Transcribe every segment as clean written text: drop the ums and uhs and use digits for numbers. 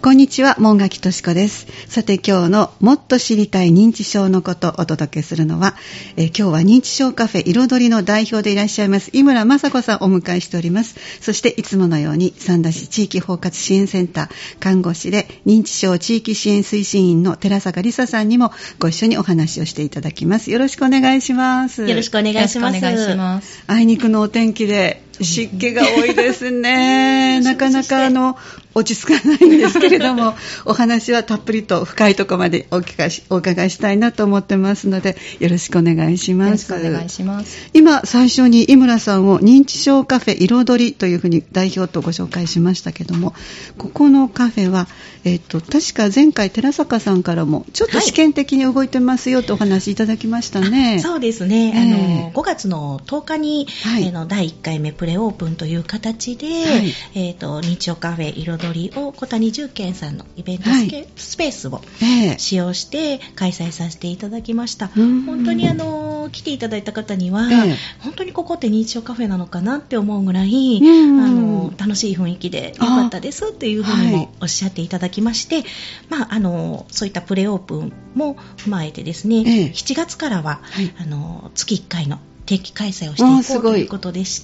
こんにちは、門垣敏子です。さて今日のもっと知りたい認知症のことをお届けするのは、今日は認知症カフェ彩りの代表でいらっしゃいます井村雅子さんをお迎えしております。そしていつものように三田市地域包括支援センター看護師で認知症地域支援推進員の寺坂理沙さんにもご一緒にお話をしていただきます。よろしくお願いします。 よろしくお願いします。 あいにくのお天気で湿気が多いですね。なかなか落ち着かないんですけれどもお話はたっぷりと深いところまでお伺いしたいなと思ってますので、よろしくお願いします。 よろしくお願いします。 今最初に井村さんを認知症カフェ彩りというふうに代表とご紹介しましたけども、ここのカフェは、確か前回寺坂さんからもちょっと試験的に動いてますよとお話いただきましたね。 そうですね、5月の10日に、第1回目プレオープンという形で、認知症カフェ彩りを小谷重健さんのイベントスペースを使用して開催させていただきました。本当に来ていただいた方には、本当にここって認知症カフェなのかなって思うぐらい、楽しい雰囲気で良かったですっていうふうにもおっしゃっていただきまして、そういったプレオープンも踏まえてですね、7月からは、月1回の定期開催をしていこうということでして、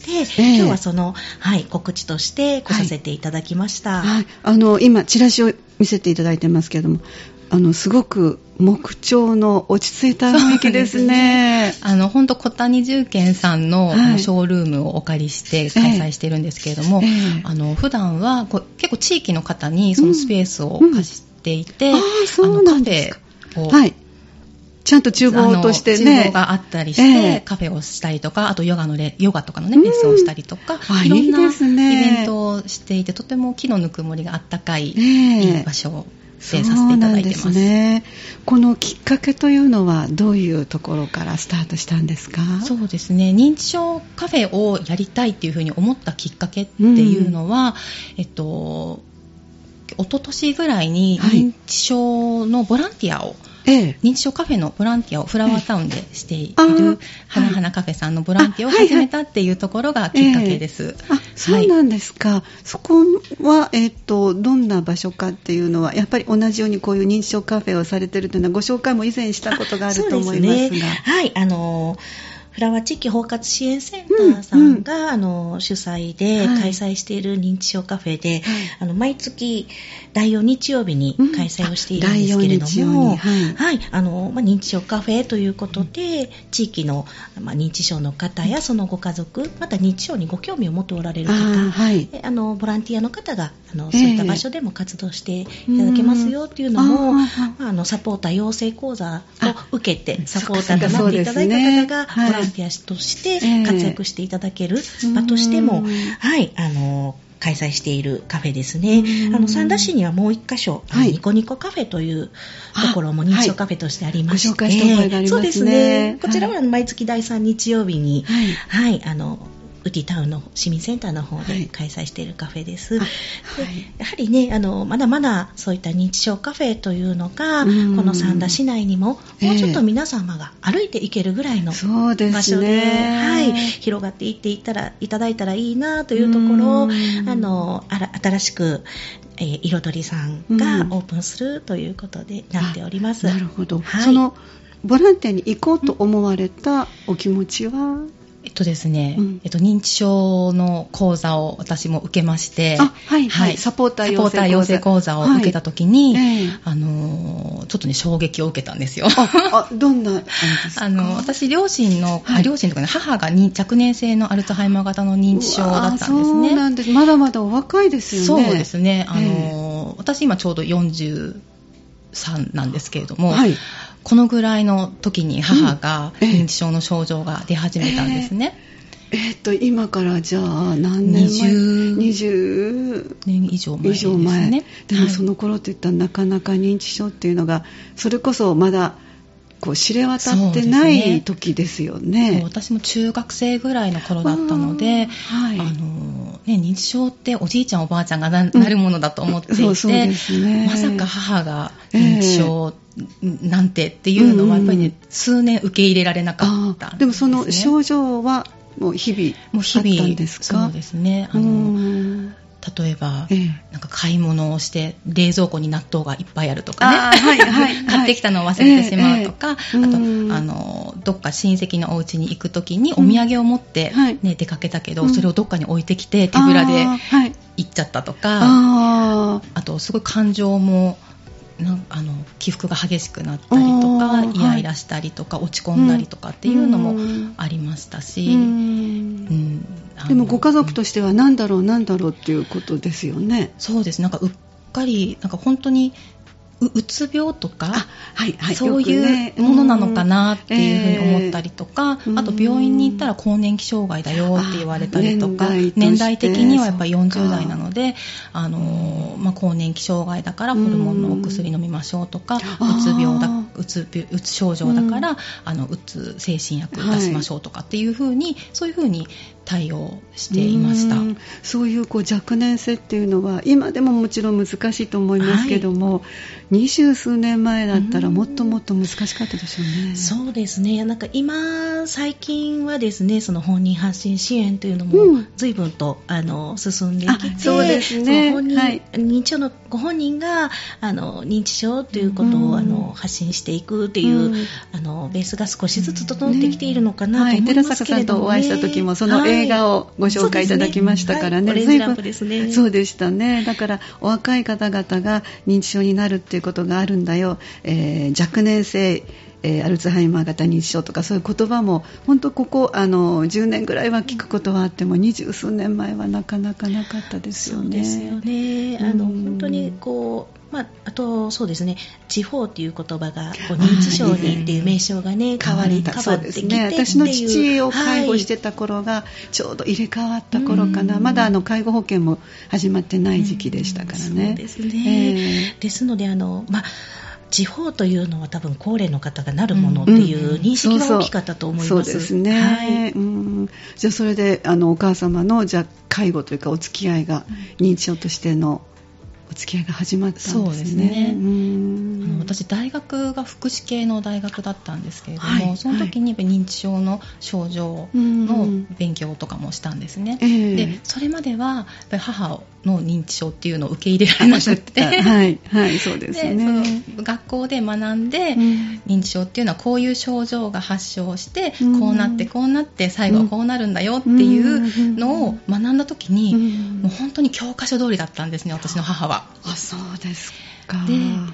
今日はその、告知として来させていただきました。 今チラシを見せていただいてますけれども、すごく木調の落ち着いた雰囲気ですね。 本当小谷重健さんの、ショールームをお借りして開催しているんですけれども、普段は結構地域の方にそのスペースを貸していて、カフェを、 ちゃんと厨房としてね、 厨房があったりして、カフェをしたりとか、あとヨガとかのね、レッスンをしたりとか、いろんなイベントをしていて、とても木のぬくもりがあったかい、いい場所でさせていただいてます。 そうなんですね。このきっかけというのはどういうところからスタートしたんですか？ そうですね、認知症カフェをやりたいっていうふうに思ったきっかけっていうのは、一昨年ぐらいに認知症のボランティアを、認知症カフェのボランティアをフラワータウンでしている花カフェさんのボランティアを始めたっていうところがきっかけです。 そうなんですか。そこは、どんな場所かっていうのはやっぱり同じようにこういう認知症カフェをされているというのはご紹介も以前したことがあると思いますが、 フラワー地域包括支援センターさんが、主催で開催している認知症カフェで、毎月第4日曜日に開催をしているんですけれども、認知症カフェということで地域の、認知症の方やそのご家族、また認知症にご興味を持っておられる方、ボランティアの方がそういった場所でも活動していただけますよっていうのも、サポーター養成講座を受けてサポーターとなっていただいた方がボランティアとして活躍していただける場としても、開催しているカフェですね。三田市にはもう1カ所、ニコニコカフェというところも認知症カフェとしてありまして、 ご紹介した覚えがありますね。 そうですね。こちらは毎月第3日曜日に、ウティタウンの市民センターの方で開催しているカフェです。やはりね、まだまだそういった認知症カフェというのが、この三田市内にももうちょっと皆様が歩いていけるぐらいの場所で、広がっていっていただいたらいいなというところを、新しく、彩りさんがオープンするということでなっております。 なるほど。そのボランティアに行こうと思われたお気持ちは？ ですね、認知症の講座を私も受けまして、 サポーター養成講座を受けた時に、ちょっとね衝撃を受けたんですよ。 どんなですか？ 私両親とかね、母が若年性のアルツハイマー型の認知症だったんですね。 そうなんです。まだまだお若いですよね。 そうですね。私今ちょうど43なんですけれども、このぐらいの時に母が認知症の症状が出始めたんですね。 今からじゃあ何年前？20 年以上前ですね。 でもその頃っていったらなかなか認知症っていうのがそれこそまだ知れ渡ってない時ですよね。 私も中学生ぐらいの頃だったので、認知症っておじいちゃんおばあちゃんがなるものだと思っていて、まさか母が認知症なんてっていうのはやっぱりね、数年受け入れられなかったんですね。 でもその症状はもう日々あったんですか？ そうですね。 例えば、なんか買い物をして冷蔵庫に納豆がいっぱいあるとかね、買ってきたのを忘れてしまうとか、あとどっか親戚のお家に行くときにお土産を持って、ね、出かけたけど、それをどっかに置いてきて手ぶらで行っちゃったとか、あとすごい感情も起伏が激しくなったりとか、イライラしたりとか落ち込んだりとかっていうのもありましたし、 でもご家族としてはなんだろうっていうことですよね。 そうです。なんかうっかりなんか本当にうつ病とか、そういうものなのかなっていうふうに思ったりとか、あと病院に行ったら更年期障害だよって言われたりとか、年代的にはやっぱり40代なので、更年期障害だからホルモンのお薬飲みましょうとか、うつ症状だから、うつ精神薬出しましょうとかっていうふうに、そういうふうに対応していました。 そういう若年性っていうのは今でももちろん難しいと思いますけども、20数年前だったらもっともっと難しかったでしょうね。 そうですね。なんか最近はですね、その本人発信支援というのも随分と、進んできて、 そうですね、 認知症のご本人が認知症ということを、発信していくっていう、ベースが少しずつ整ってきているのかなと思いますけれども、 寺坂さんとお会いした時もその映画をご紹介いただきましたからね、 オレンジランプですね。 そうでしたね。だからお若い方々が認知症になるっていうことがあるんだよ、若年性アルツハイマー型認知症とかそういう言葉も本当ここ10年ぐらいは聞くことはあっても20数年前はなかなかなかったですよね。 そうですよね。本当にあとそうですね、地方っていう言葉が認知症にっていう名称がね、変わってきてっていう、 私の父を介護してた頃がちょうど入れ替わった頃かな、まだ介護保険も始まってない時期でしたからね。 そうですね。ですので地方というのは多分高齢の方がなるものっていう認識が大きかったと思います。 そうですね。じゃあそれでお母様の介護というかお付き合いが認知症としてのお付き合いが始まったんですね。 そうですね。私大学が福祉系の大学だったんですけれども、その時に認知症の症状の勉強とかもしたんですね。でそれまではやっぱり母の認知症っていうのを受け入れられなくて、 そうですね。 で学校で学んで、認知症っていうのはこういう症状が発症して、こうなって最後はこうなるんだよっていうのを学んだ時に、もう本当に教科書通りだったんですね、私の母は。 そうですか。 で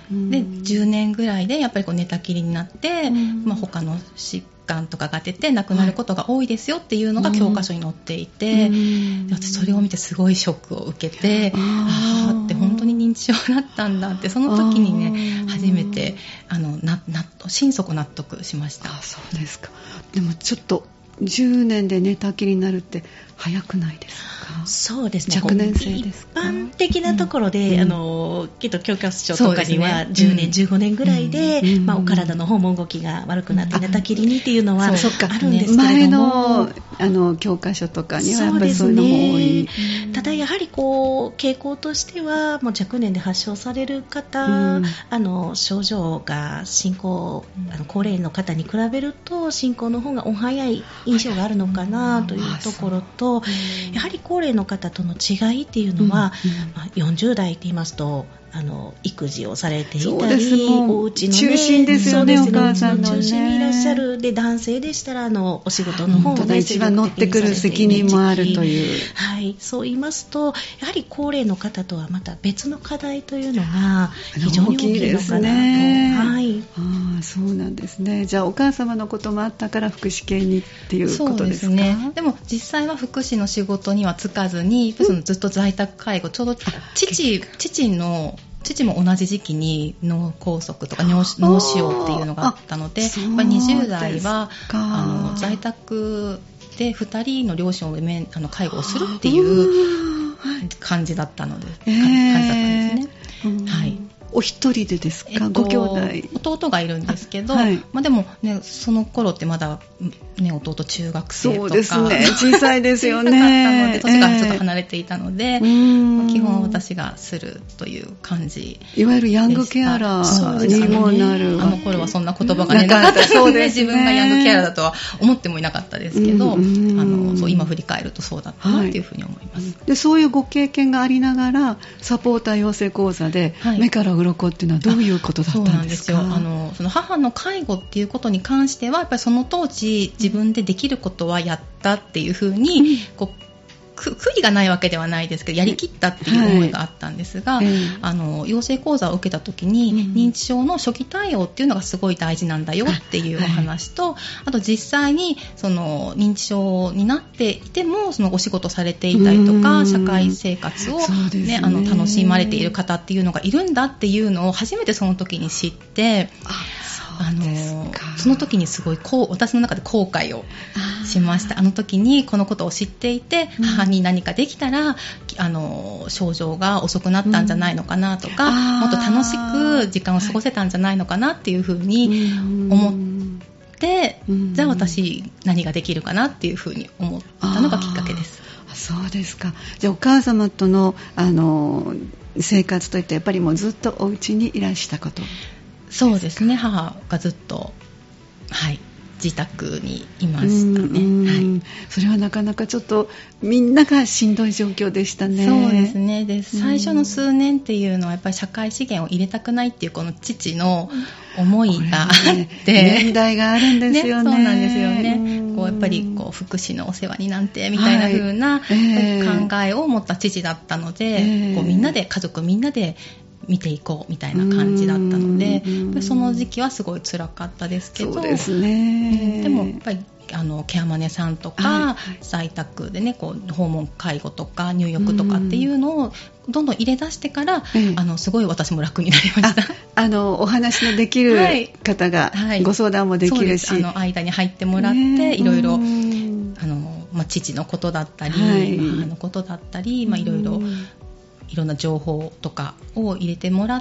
10年ぐらいでやっぱり寝たきりになって、他の疾患とかが出て亡くなることが多いですよっていうのが教科書に載っていて、私それを見てすごいショックを受けて、って本当に認知症だったんだって、その時にね初めて心底納得しました。 そうですか。でもちょっと10年で寝たきりになるって早くないですか？ そうですね。 若年性ですか？ 一般的なところで、きっと教科書とかには10年、15年ぐらいで、お体の方も動きが悪くなって寝たきりにっていうのはあるんですけれども、 前の教科書とかにはやっぱりそういうのも多い。 ただやはり傾向としてはもう若年で発症される方、症状が進行、高齢の方に比べると進行の方がお早い印象があるのかなというところと、やはり高齢の方との違いっていうのは、40代って言いますと育児をされていたり、お家の、 中心ですよね、お母さんのね。 中心にいらっしゃる。で男性でしたらお仕事の方をね、 一番乗ってくる責任もあるという。 そう言いますと、やはり高齢の方とはまた別の課題というのが非常に大きいのかなと。 そうなんですね。じゃあお母様のこともあったから福祉系にっていうことですか？ そうですね。でも実際は福祉の仕事には就かずに、ずっと在宅介護、ちょうど父も同じ時期に脳梗塞とか脳腫瘍っていうのがあったので、やっぱり20代は在宅で2人の両親を介護をするっていう感じだったので、感じだったんですね。 お一人でですか？ご兄弟。 弟がいるんですけど、でもね、その頃ってまだ、ね、弟中学生とか、 そうですね、小さいですよね。 小さかったので、年がちょっと離れていたので、基本私がするという感じ。 いわゆるヤングケアラーにもなる。 あの頃はそんな言葉がなかったので、自分がヤングケアラーだとは思ってもいなかったですけど、そう今振り返るとそうだったなっていうふうに思います。 でそういうご経験がありながらサポーター養成講座で、目から鱗っていうのはどういうことだったんですか？ そうなんですよ。その母の介護っていうことに関してはやっぱりその当時自分でできることはやったっていうふうに、こう悔いがないわけではないですけど、やりきったっていう思いがあったんですが、養成講座を受けた時に、認知症の初期対応っていうのがすごい大事なんだよっていうお話と、あと実際にその認知症になっていてもそのお仕事されていたりとか社会生活を、ね、楽しまれている方っていうのがいるんだっていうのを初めてその時に知って、その時にすごい私の中で後悔をしました。あの時にこのことを知っていて、母に何かできたら症状が遅くなったんじゃないのかなとか、もっと楽しく時間を過ごせたんじゃないのかなっていうふうに思って、じゃあ私何ができるかなっていうふうに思ったのがきっかけです。 そうですか。じゃあお母様との、生活といってやっぱりもうずっとお家にいらしたこと？ そうですね。母がずっと、自宅にいましたね。 それはなかなかちょっとみんながしんどい状況でしたね。 そうですね。で、最初の数年っていうのはやっぱり社会資源を入れたくないっていうこの父の思いがあって、 年代があるんですよね。 そうなんですよね。やっぱり福祉のお世話になんてみたいな風な考えを持った父だったので、みんなで家族みんなで見ていこうみたいな感じだったので、その時期はすごい辛かったですけど、 そうですね。 でもやっぱりケアマネさんとか、在宅でね訪問介護とか入浴とかっていうのをどんどん入れ出してから、すごい私も楽になりました。 お話のできる方が、ご相談もできるし、 間に入ってもらって、いろいろ父のことだったり、母のことだったり、いろいろいろんな情報とかを入れてもらって、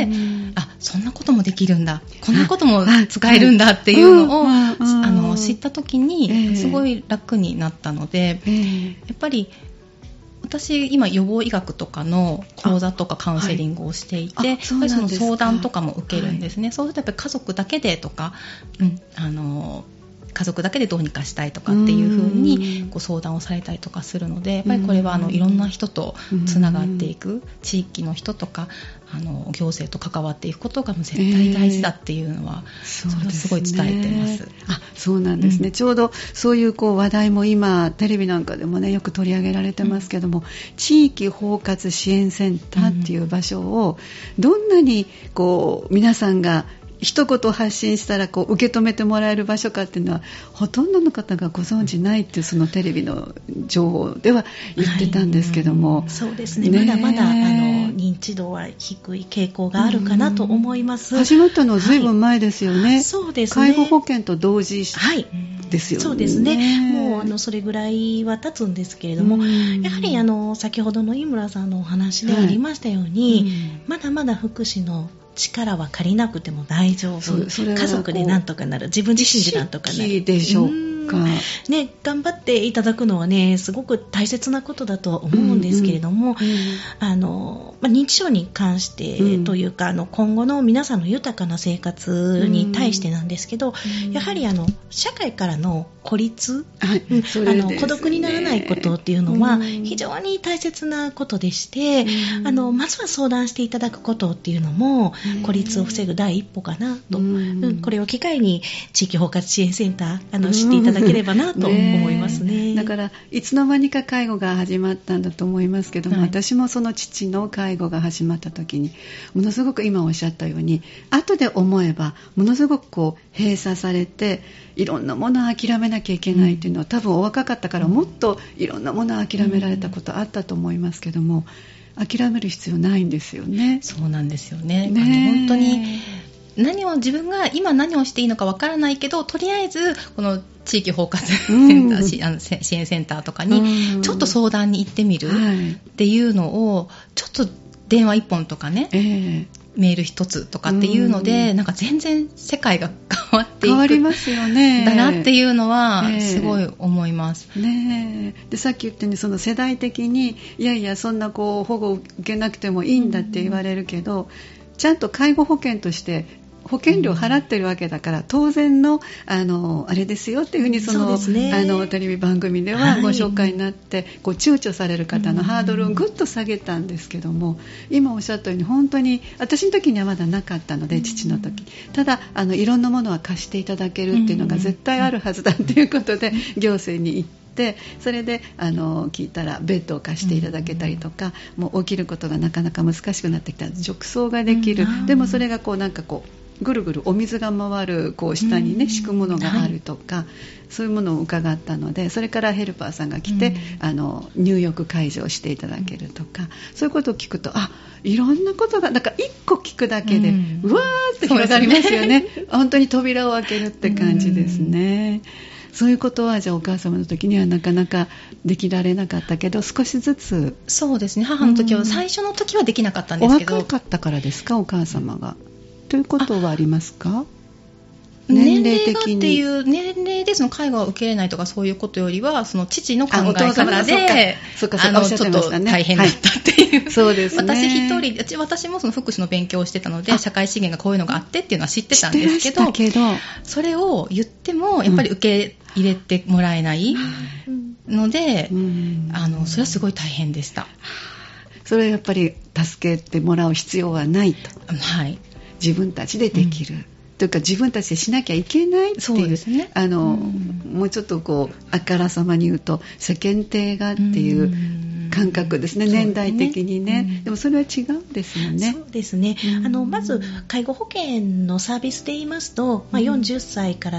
そんなこともできるんだ、こんなことも使えるんだっていうのを知った時にすごい楽になったので、やっぱり私今予防医学とかの講座とかカウンセリングをしていて、やっぱりその相談とかも受けるんですね。そうするとやっぱり家族だけでとか、家族だけでどうにかしたいとかっていう風に相談をされたりとかするので、やっぱりこれはいろんな人とつながっていく、地域の人とか行政と関わっていくことが絶対大事だっていうのは、それをすごい伝えてます。 そうなんですね。ちょうどそういう話題も今テレビなんかでもねよく取り上げられてますけども、地域包括支援センターっていう場所をどんなに皆さんが一言発信したら受け止めてもらえる場所かっていうのはほとんどの方がご存じないっていう、そのテレビの情報では言ってたんですけども、 そうですね。まだまだ認知度は低い傾向があるかなと思います。 始まったのは随分前ですよね。 そうですね。 介護保険と同時ですよね。 そうですね。もうそれぐらいは経つんですけれども、やはり先ほどの井村さんのお話でありましたように、まだまだ福祉の力は借りなくても大丈夫、家族でなんとかなる、自分自身でなんとかなる、 知識でしょうか、 頑張っていただくのはねすごく大切なことだとは思うんですけれども、認知症に関してというか、今後の皆さんの豊かな生活に対してなんですけど、やはり社会からの孤立、孤独にならないことっていうのは非常に大切なことでして、まずは相談していただくことっていうのも孤立を防ぐ第一歩かなと、これを機会に地域包括支援センター知っていただければなと思いますね。 だからいつの間にか介護が始まったんだと思いますけども、私もその父の介護が始まった時にものすごく今おっしゃったように後で思えばものすごく閉鎖されていろんなものを諦めなきゃいけないというのは、多分お若かったからもっといろんなものを諦められたことあったと思いますけども、諦める必要ないんですよね。 そうなんですよね。本当に自分が今何をしていいのかわからないけど、とりあえずこの地域包括センター、支援センターとかにちょっと相談に行ってみるっていうのをちょっと電話一本とかね、 メール一つとかっていうので、なんか全然世界が変わっていく。 変わりますよね。 だなっていうのはすごい思います。 ねえ。で、さっき言ったようにその世代的にいやいやそんなこう保護を受けなくてもいいんだって言われるけど、ちゃんと介護保険として保険料払ってるわけだから、当然のあれですよっていうふうにそのテレビ番組ではご紹介になって、こう躊躇される方のハードルをぐっと下げたんですけども、今おっしゃったように本当に私の時にはまだなかったので、父の時ただいろんなものは貸していただけるっていうのが絶対あるはずだっていうことで行政に行って、それで聞いたらベッドを貸していただけたりとか、もう起きることがなかなか難しくなってきた褥瘡ができる、でもそれがこうなんかこうぐるぐるお水が回るこう下にね敷くものがあるとか、そういうものを伺ったので、それからヘルパーさんが来て入浴介助をしていただけるとか、そういうことを聞くと、いろんなことがなんか一個聞くだけでうわーって広がりますよね。本当に扉を開けるって感じですね。そういうことはじゃあお母様の時にはなかなかできられなかったけど、少しずつ。 そうですね、母の時は最初の時はできなかったんですけど。 お若かったからですか、お母様が。ということはありますか？ 年齢的に。年齢がっていう年齢でその介護を受けれないとかそういうことよりは、その父の考え方でちょっと大変だったっていう、はい、そうですね。私一人で、私もその福祉の勉強をしてたので、社会資源がこういうのがあってっていうのは知ってたんですけど、それを言ってもやっぱり受け入れてもらえないので、それはすごい大変でした。 それはやっぱり助けてもらう必要はないと。 はい。 自分たちでできる、というか自分たちでしなきゃいけないっていう、 そうですね、 もうちょっとこうあからさまに言うと世間体がっていう感覚ですね、年代的にね。でもそれは違うんですよね。 そうですね。まず介護保険のサービスで言いますと、40歳から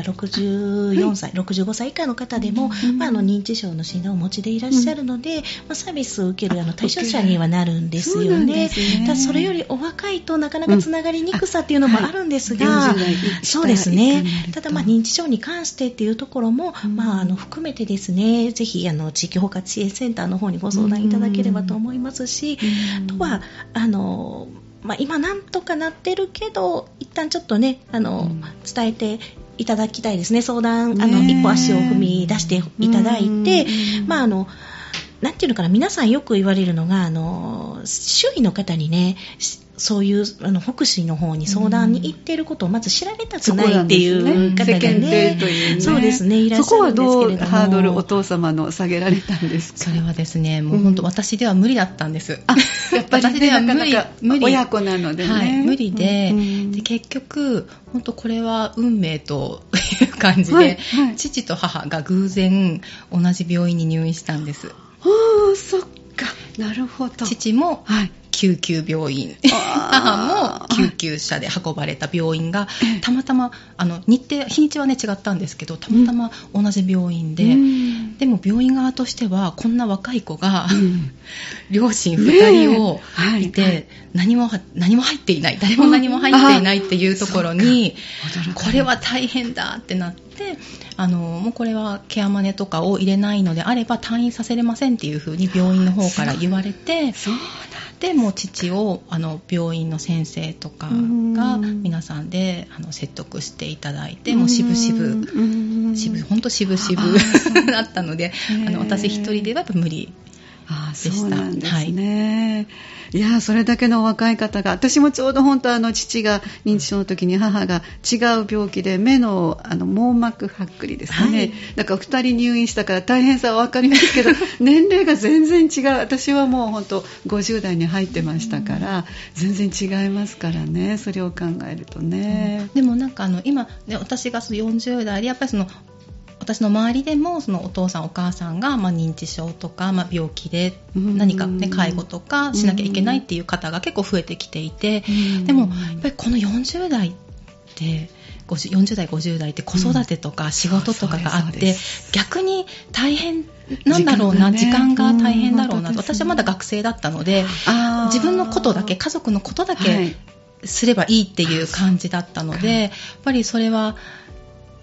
64歳、65歳以下の方でも、認知症の診断をお持ちでいらっしゃるので、サービスを受ける対象者にはなるんですよね。ただそれよりお若いとなかなかつながりにくさっていうのもあるんですが、そうですね。ただ認知症に関してっていうところも、含めてですね、ぜひ地域包括支援センターの方にご相談いただければと思いますし、あとは今なんとかなってるけど、一旦ちょっとね伝えていただきたいですね。相談一歩足を踏み出していただいて、なんていうのかな、皆さんよく言われるのが周囲の方にね、そういう福祉の方に相談に行っていることをまず知られたくないっていう方がね、そうですね、いらっしゃるんですけれども、そこはどうハードルお父様の下げられたんですか？ それはですね、もう本当私では無理だったんです。 やっぱり、ね、私では無理、親子なのでね、 はい、無理で、で結局本当これは運命という感じで、父と母が偶然同じ病院に入院したんです。 そっか、なるほど。 父も、救急病院、母も救急車で運ばれた病院がたまたま日にちはね違ったんですけど、たまたま同じ病院で、でも病院側としてはこんな若い子が、両親2人をいて、何も入っていない、誰も何も入っていないっていうところに、これは大変だってなって、もうこれはケアマネとかを入れないのであれば退院させれませんっていうふうに病院の方から言われて、でもう父を病院の先生とかが皆さんで説得していただいて、もうしぶしぶ本当しぶしぶだったので、私一人ではやっぱ無理でした。 そうなんですね。いや、それだけの若い方が、私もちょうど本当父が認知症の時に母が違う病気で目の網膜剥離ですかね、だから2人入院したから大変さは分かりますけど年齢が全然違う。私はもう本当50代に入ってましたから、全然違いますからね、それを考えるとね。 でもなんか今、ね、私が40代でやっぱり私の周りでもそのお父さんお母さんが認知症とか病気で何か、ね、介護とかしなきゃいけないっていう方が結構増えてきていて、でもやっぱりこの40代って40代50代って子育てとか仕事とかがあって、逆に大変なんだろうな、時間が大変だろうなと。私はまだ学生だったので、自分のことだけ、家族のことだけすればいいっていう感じだったので、やっぱりそれは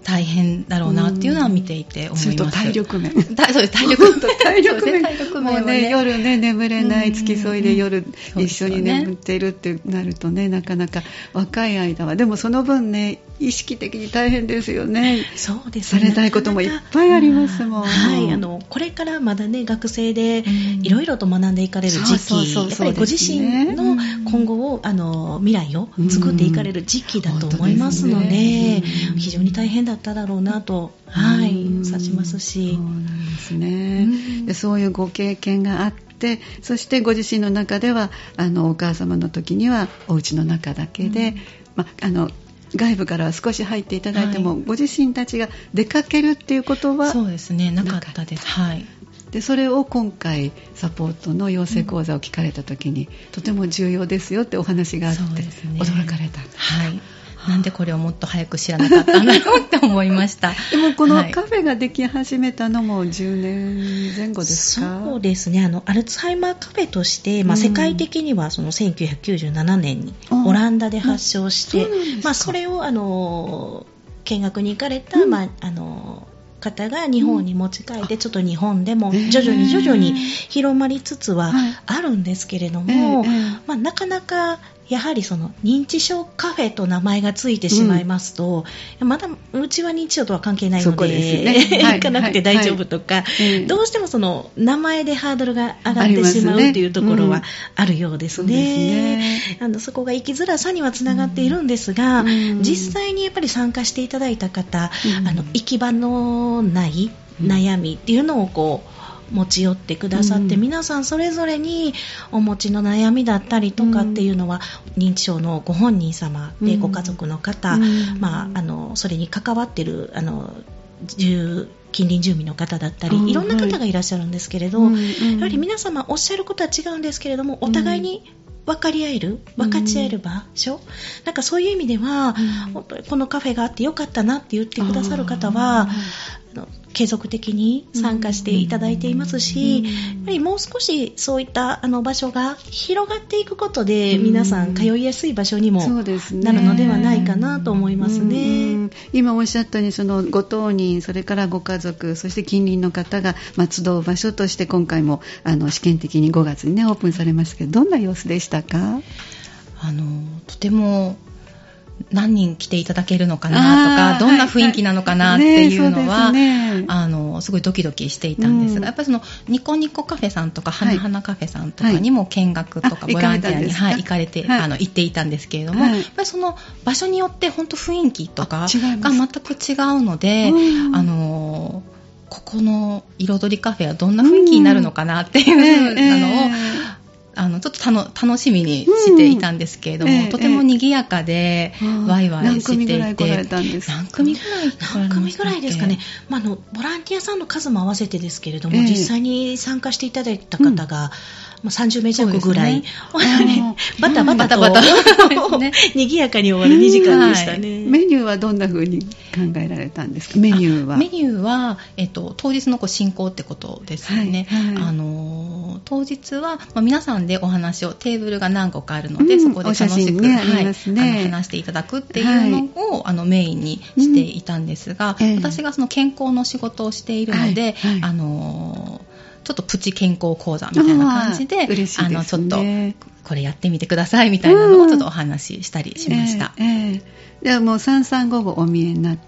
大変だろうなっていうのは見ていて思います。 それと体力面。 そうです、体力面もうね、夜ね、眠れない、付き添いで夜一緒にね眠っているってなるとね、なかなか若い間は、でもその分ね、意識的に大変ですよね。 そうですね。 されたいこともいっぱいありますもん。 はい、これからまだね、学生でいろいろと学んでいかれる時期、やっぱりご自身の今後を、未来を作っていかれる時期だと思いますので、非常に大変だっただろうなと、はい、察しますし。 そうなんですね。で、そういうご経験があって、そしてご自身の中では、お母様の時にはお家の中だけで、外部からは少し入っていただいても、はい、ご自身たちが出かけるっていうことはそうですね、なかったです。はい。 でそれを今回サポートの養成講座を聞かれた時に、とても重要ですよってお話があって、驚かれた。 はい。なんでこれをもっと早く知らなかったんだろうって思いました。 でもこのカフェができ始めたのも10年前後ですか？ そうですね。アルツハイマーカフェとして、世界的にはその1997年にオランダで発祥して、それを見学に行かれた、方が日本に持ち帰って、ちょっと日本でも徐々に広まりつつはあるんですけれども、なかなかやはりその認知症カフェと名前がついてしまいますと、まだうちは認知症とは関係ないので、行かなくて大丈夫とか、どうしてもその名前でハードルが上がってしまうというところはあるようですね。そこが生きづらさにはつながっているんですが、実際にやっぱり参加していただいた方、行き場のない悩みっていうのをこう持ち寄ってくださって、皆さんそれぞれにお持ちの悩みだったりとかっていうのは、認知症のご本人様で、ご家族の方、それに関わっている近隣住民の方だったり、いろんな方がいらっしゃるんですけれど、やはり皆様おっしゃることは違うんですけれども、お互いに分かり合える、分かち合える場所、なんかそういう意味では、本当にこのカフェがあってよかったなって言ってくださる方は、継続的に参加していただいていますし、やっぱりもう少しそういった場所が広がっていくことで、皆さん通いやすい場所にもなるのではないかなと思いますね。 今おっしゃったように、そのご当人、それからご家族、そして近隣の方が集う場所として、今回も試験的に5月にねオープンされましたけど、どんな様子でしたか？ とても何人来ていただけるのかなとか、どんな雰囲気なのかなっていうのは、すごいドキドキしていたんですが、やっぱりそのニコニコカフェさんとか花々カフェさんとかにも見学とかボランティアに行かれて、行っていたんですけれども、やっぱりその場所によって本当雰囲気とかが全く違うので、ここの彩りカフェはどんな雰囲気になるのかなっていうのをちょっと楽しみにしていたんですけれども、とても賑やかでワイワイしていて。 何組ぐらい来られたんですか？ 何組ぐらいですかね。ボランティアさんの数も合わせてですけれども、実際に参加していただいた方が、30名弱ぐらい、バタバタと賑やかに終わる2時間でしたね。 メニューはどんな風に考えられたんですか？メニューは当日の進行ってことですよね。当日は、皆さんでお話を、テーブルが何個かあるので、そこで楽しく、話していただくっていうのを、メインにしていたんですが、私がその健康の仕事をしているので、ちょっとプチ健康講座みたいな感じで、ちょっとこれやってみてくださいみたいなのをちょっとお話ししたりしました。 ではもう335号お見えになって。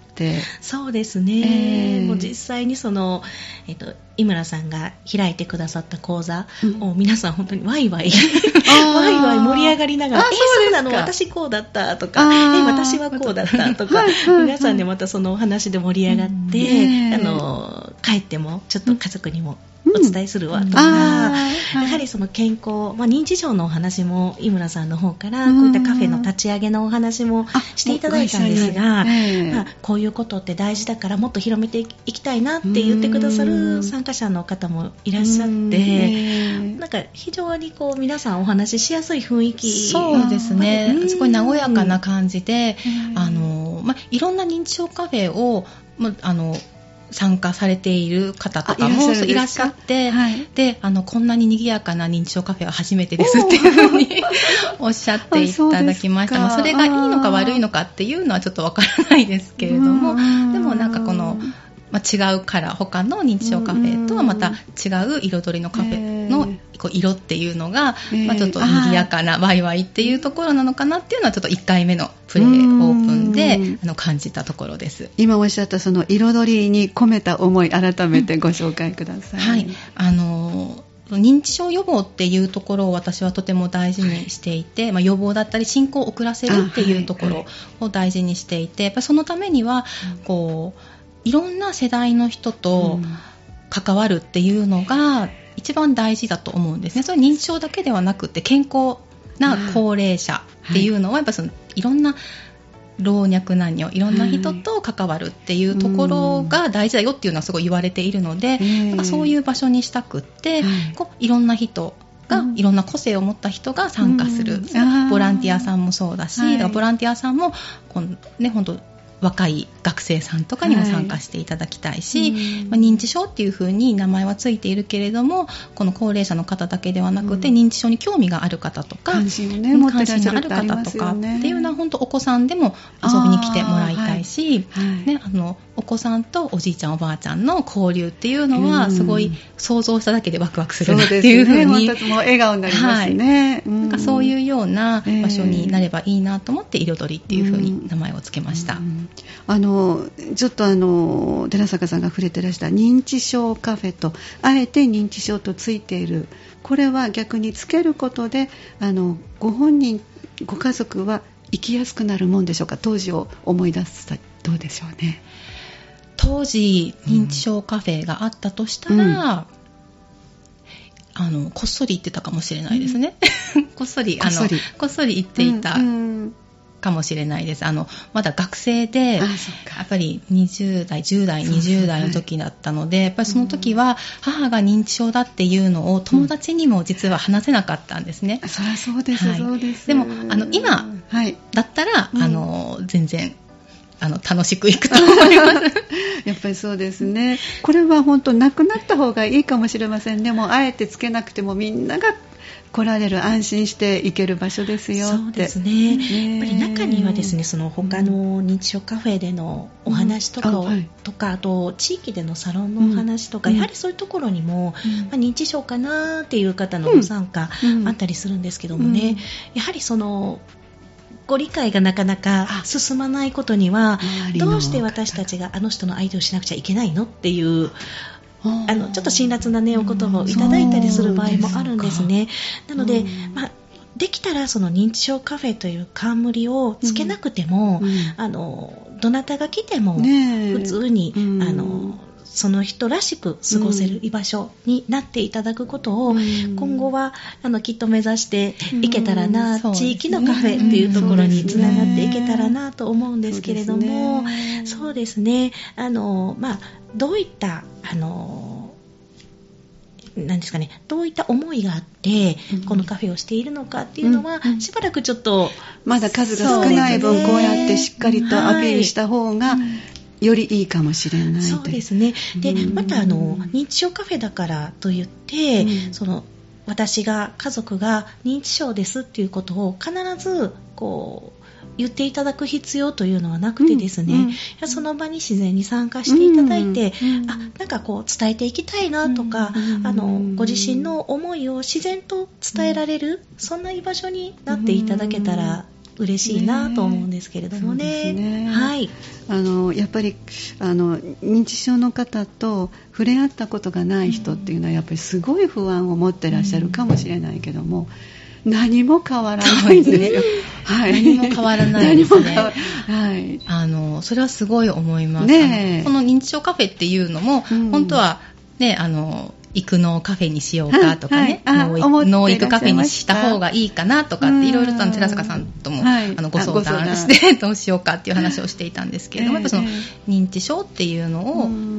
そうですね、もう実際にその、井村さんが開いてくださった講座を皆さん本当にワイワイワイワイ盛り上がりながら、そうなの、私こうだったとか、私はこうだったとか、皆さんでまたそのお話で盛り上がって、帰ってもちょっと家族にもお伝えするわとか、やはりその健康、認知症のお話も井村さんの方からこういったカフェの立ち上げのお話もしていただいたんですが、こういうことって大事だからもっと広めていきたいなって言ってくださる参加者の方もいらっしゃって、なんか非常にこう皆さんお話ししやすい雰囲気、 そうですね、すごい和やかな感じで、いろんな認知症カフェを参加されている方とかもいらっしゃって、はい、でこんなに賑やかな認知症カフェは初めてですっていうふうにおっしゃっていただきました。それがいいのか悪いのかっていうのはちょっとわからないですけれども、でもなんかこの違うから他の認知症カフェとはまた違う彩りのカフェの色っていうのが、ちょっと賑やかなワイワイっていうところなのかなっていうのはちょっと1回目のプレイオープンで感じたところです。 今おっしゃったその彩りに込めた思い、改めてご紹介ください。 はい、認知症予防っていうところを私はとても大事にしていて、予防だったり進行を遅らせるっていうところを大事にしていて、やっぱりそのためにはこういろんな世代の人と関わるっていうのが一番大事だと思うんですね。それは認知症だけではなくて健康な高齢者っていうのはやっぱいろんな老若男女いろんな人と関わるっていうところが大事だよっていうのはすごい言われているので、そういう場所にしたくって、いろんな人がいろんな個性を持った人が参加する、ボランティアさんもそうだし、ボランティアさんも本当若い学生さんとかにも参加していただきたいし、認知症っていう風に名前はついているけれども、この高齢者の方だけではなくて、認知症に興味がある方とか、 関心がある方とかっていうのは本当お子さんでも遊びに来てもらいたいし、お子さんとおじいちゃんおばあちゃんの交流っていうのはすごい想像しただけでワクワクするなっていう風に、 もう笑顔になりますね。 なんかそういうような場所になればいいなと思って彩りっていう風に名前をつけました。 ちょっと寺坂さんが触れてらした認知症カフェとあえて認知症とついている、これは逆につけることでご本人ご家族は生きやすくなるもんでしょうか。当時を思い出すとどうでしょうね。 当時認知症カフェがあったとしたら、こっそり行ってたかもしれないですね。こっそり行っていたかもしれないです。まだ学生でやっぱり20代10代20代の時だったので、やっぱりその時は母が認知症だっていうのを友達にも実は話せなかったんですね。 そりゃそうです、そうです。 でも今だったら、全然楽しくいくと思いますやっぱりそうですね。これは本当なくなった方がいいかもしれませんね。もうあえてつけなくてもみんなが来られる、安心して行ける場所ですよって。 そうですね。やっぱり中にはですね、その他の認知症カフェでのお話とかあと地域でのサロンのお話とか、やはりそういうところにも、認知症かなっていう方のご参加あったりするんですけどもね、やはりそのご理解がなかなか進まないことには、どうして私たちがあの人の相手をしなくちゃいけないのっていうちょっと辛辣な、お言葉をいただいたりする場合もあるんですね。なので、できたらその認知症カフェという冠をつけなくても、どなたが来ても普通に、その人らしく過ごせる居場所になっていただくことを、今後はきっと目指していけたらな、地域のカフェっていうところにつながっていけたらなと思うんですけれども、そうですね、どういったなんですかね、どういった思いがあってこのカフェをしているのかっていうのは、しばらくちょっとまだ数が少ない分、こうやってしっかりとアピールした方がよりいいかもしれない。 そうですね。でまた認知症カフェだからといって、私が家族が認知症ですっていうことを必ず言っていただく必要というのはなくてですね、その場に自然に参加していただいて、なんか伝えていきたいなとか、ご自身の思いを自然と伝えられる、そんな居場所になっていただけたら嬉しいなと思うんですけれどもね。はい。 やっぱり認知症の方と触れ合ったことがない人っていうのはやっぱりすごい不安を持ってらっしゃるかもしれないけども、何も変わらないですね。 何も変わらないですね。それはすごい思います。この認知症カフェっていうのも、本当はね、育農カフェにしようかとかね、農育カフェにした方がいいかなとかっていろいろと寺坂さんともご相談してどうしようかっていう話をしていたんですけれども、やっぱその認知症っていうのを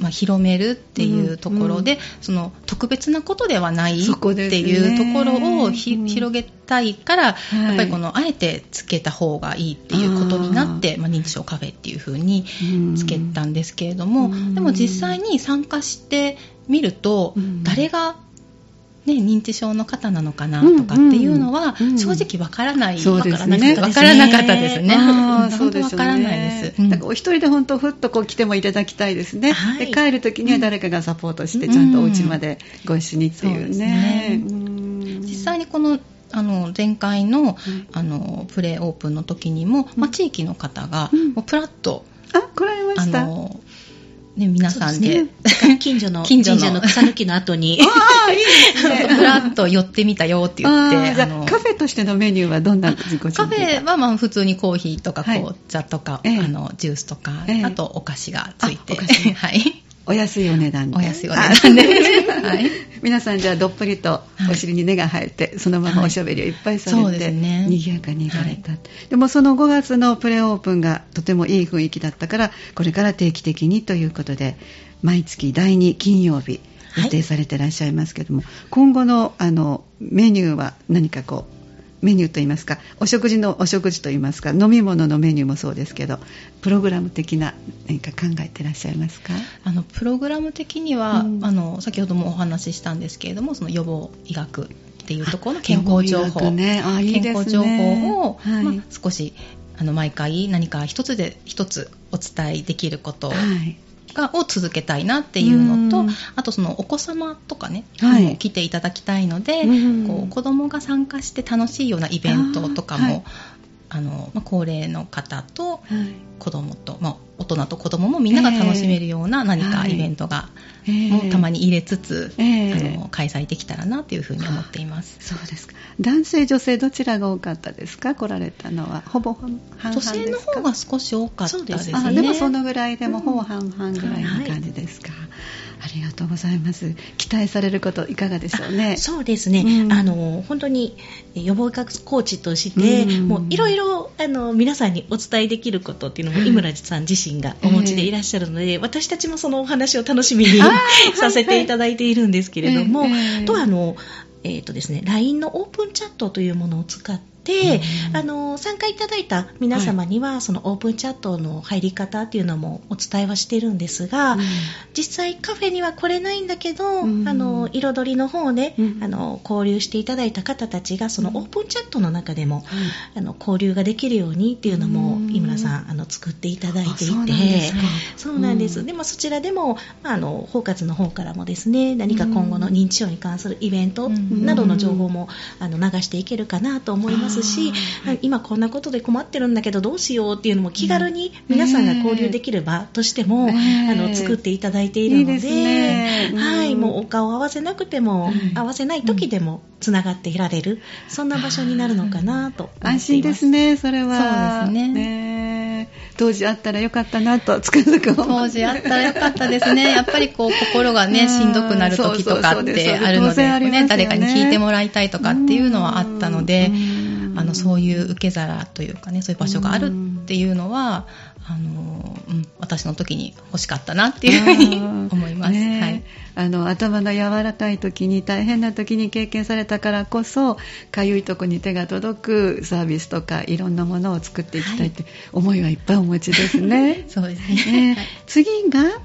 広めるっていうところで、その特別なことではないっていうところを広げたいから、やっぱりこのあえてつけた方がいいっていうことになって、認知症カフェっていう風につけたんですけれども、でも実際に参加してみると、誰が認知症の方なのかなとかっていうのは正直わからない、わからなかったですね。本当わからないです。 だからお一人で本当ふっと来てもいただきたいですね。で帰る時には誰かがサポートしてちゃんとお家までご一緒にっていうね。 実際にこの前回のプレオープンの時にも、地域の方がもうプラッと来られました。 皆さんで、 近所の草抜きの後にいいですね、 プラッと寄ってみたよって言って、 じゃあカフェとしてのメニューはどんなご準備カフェは普通にコーヒーとか紅茶とか、ジュースとか、あとお菓子がついて、はい、 お安いお値段で。 お安いお値段で、はい、 皆さんじゃあどっぷりとお尻に根が生えて、そのままおしゃべりをいっぱいされて、賑やかに行かれた。でもその5月のプレオープンがとてもいい雰囲気だったから、これから定期的にということで、毎月第2金曜日予定されていらっしゃいますけども、今後のメニューは何かメニューといいますか、お食事といいますか、飲み物のメニューもそうですけど、プログラム的な何か考えていらっしゃいますか？ プログラム的には、先ほどもお話ししたんですけれども、その予防医学っていうところの健康情報、健康情報を、少し毎回何か一つお伝えできることを続けたいなっていうのと、あとそのお子様とかね、来ていただきたいので、子供が参加して楽しいようなイベントとかも、高齢の方と子供と、大人と子供もみんなが楽しめるような何かイベントが、もたまに入れつつ、開催できたらなというふうに思っています。 そうですか。男性女性どちらが多かったですか？来られたのはほぼ半々ですか？ 女性の方が少し多かったですね。 でもそのぐらいでもほぼ半々ぐらいの感じですか？ありがとうございます。期待されることいかがでしょうね。 そうですね、本当に予防医学コーチとして、もういろいろ皆さんにお伝えできることっていうのも井村さん自身がお持ちでいらっしゃるので、私たちもそのお話を楽しみにさせていただいているんですけれども、とですね、LINE のオープンチャットというものを使って参加いただいた皆様には、そのオープンチャットの入り方っていうのもお伝えはしてるんですが、実際カフェには来れないんだけど、彩りの方で、交流していただいた方たちがそのオープンチャットの中でも、交流ができるようにっていうのも井村さん作っていただいていて、そうなんです。でもそちらでも包括の方からもですね、何か今後の認知症に関するイベントなどの情報も流していけるかなと思いますし、今こんなことで困ってるんだけどどうしようっていうのも気軽に皆さんが交流できる場としても、作っていただいているので、もうお顔を合わせなくても、合わせない時でもつながっていられる、そんな場所になるのかなと思っています。 安心ですね、それは。 そうですね。 当時あったらよかったなとつくづく当時あったらよかったですね。やっぱり心がねしんどくなる時とかってあるので、誰かに聞いてもらいたいとかっていうのはあったので、そういう受け皿というかね、そういう場所があるっていうのは私の時に欲しかったなっていうふうに思います。 頭の柔らかい時に大変な時に経験されたからこそ、かゆいとこに手が届くサービスとかいろんなものを作っていきたいって思いはいっぱいお持ちですね。 そうですね。 次が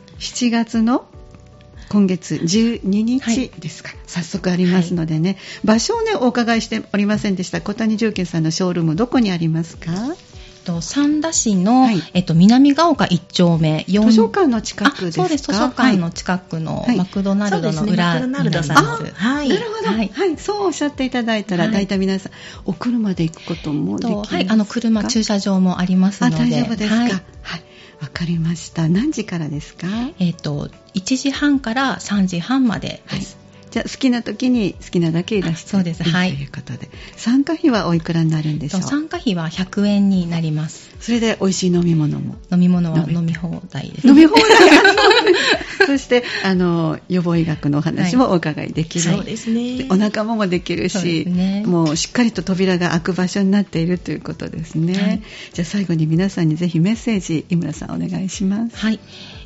7月の今月12日ですか、早速ありますのでね、場所をねお伺いしておりませんでした。小谷重慶さんのショールームどこにありますか？ 三田市の、南ヶ丘1丁目4 図書館の近くですか？ そうです、図書館の近くのマクドナルドの裏になります。 なるほど、そうおっしゃっていただいたら、大体皆さんお車で行くこともできますか？ 車駐車場もありますので。 大丈夫ですか？わかりました。何時からですか ？1時半から3時半までです。 じゃあ好きな時に好きなだけいらしていいということで、参加費はおいくらになるんでしょう？ 参加費は100円になります。 それで美味しい飲み物も？ 飲み物は飲み放題です。 飲み放題そして予防医学のお話もお伺いできる、 そうですね、 お仲間もできるし、もうしっかりと扉が開く場所になっているということですね。じゃあ最後に皆さんにぜひメッセージ井村さんお願いします。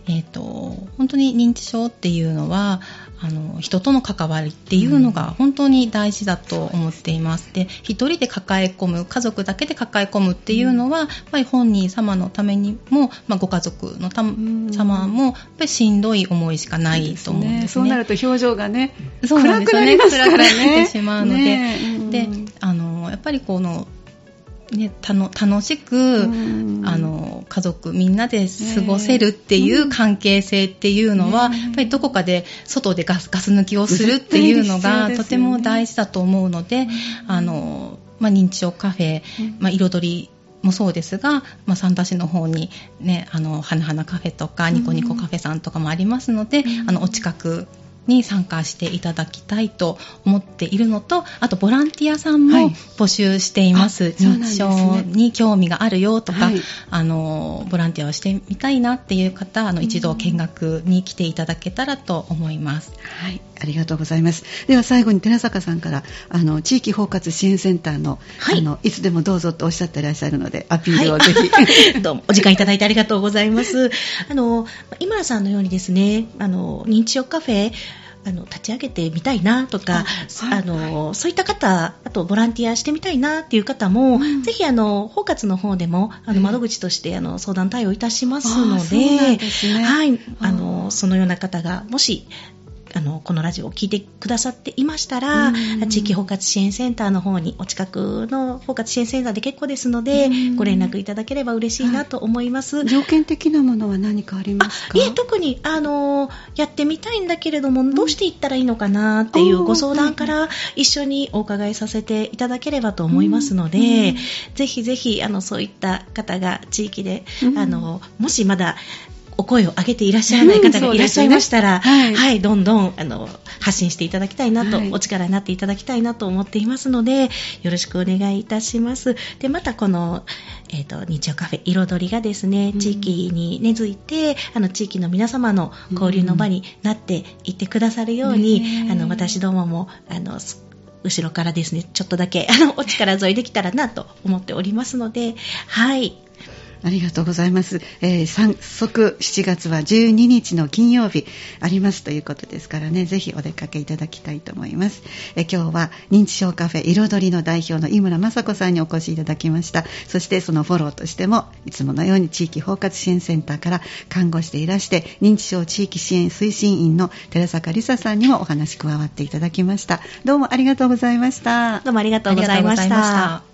本当に認知症っていうのは人との関わりっていうのが本当に大事だと思っています。で、一人で抱え込む、家族だけで抱え込むっていうのは、やっぱり本人様のためにも、ご家族の様もやっぱりしんどい思いしかないと思うんですね。 そうなると表情がね、 そうなんですよね、 暗くなりますからね。 暗くなってしまうので、で、やっぱりこの楽しく家族みんなで過ごせるっていう関係性っていうのは、やっぱりどこかで外でガス抜きをするっていうのがとても大事だと思うので、認知症カフェ、彩りもそうですが、三田市の方にね、花々カフェとかニコニコカフェさんとかもありますので、お近くに参加していただきたいと思っているのと、あとボランティアさんも募集しています。認知症に興味があるよとか、ボランティアをしてみたいなっていう方、一度見学に来ていただけたらと思います。 はい、ありがとうございます。では最後に寺坂さんから地域包括支援センターの、いつでもどうぞとおっしゃっていらっしゃるので、アピールをぜひ、 どうもお時間いただいてありがとうございます。井村さんのようにですね、認知症カフェ立ち上げてみたいなとか、そういった方、あとボランティアしてみたいなっていう方も、ぜひ包括の方でも窓口として相談対応いたしますので、そのような方がもしこのラジオを聞いてくださっていましたら、地域包括支援センターの方に、お近くの包括支援センターで結構ですので、ご連絡いただければ嬉しいなと思います。 条件的なものは何かありますか？ 特にやってみたいんだけれども、どうしていったらいいのかなっていうご相談から一緒にお伺いさせていただければと思いますので、ぜひぜひそういった方が地域で、もしまだお声を上げていらっしゃらない方がいらっしゃいましたら、どんどん発信していただきたいなと、お力になっていただきたいなと思っていますので、よろしくお願いいたします。で、またこの、認知症カフェ彩りがですね、地域に根付いて、地域の皆様の交流の場になっていってくださるように、私どもも後ろからですね、ちょっとだけお力添えできたらなと思っておりますので、 ありがとうございます。早速7月は12日の金曜日ありますということですからね、ぜひお出かけいただきたいと思います。今日は認知症カフェ彩りの代表の井村雅子さんにお越しいただきました。そしてそのフォローとしても、いつものように地域包括支援センターから看護師でいらして認知症地域支援推進員の寺坂梨沙さんにもお話加わっていただきました。どうもありがとうございました。 どうもありがとうございました。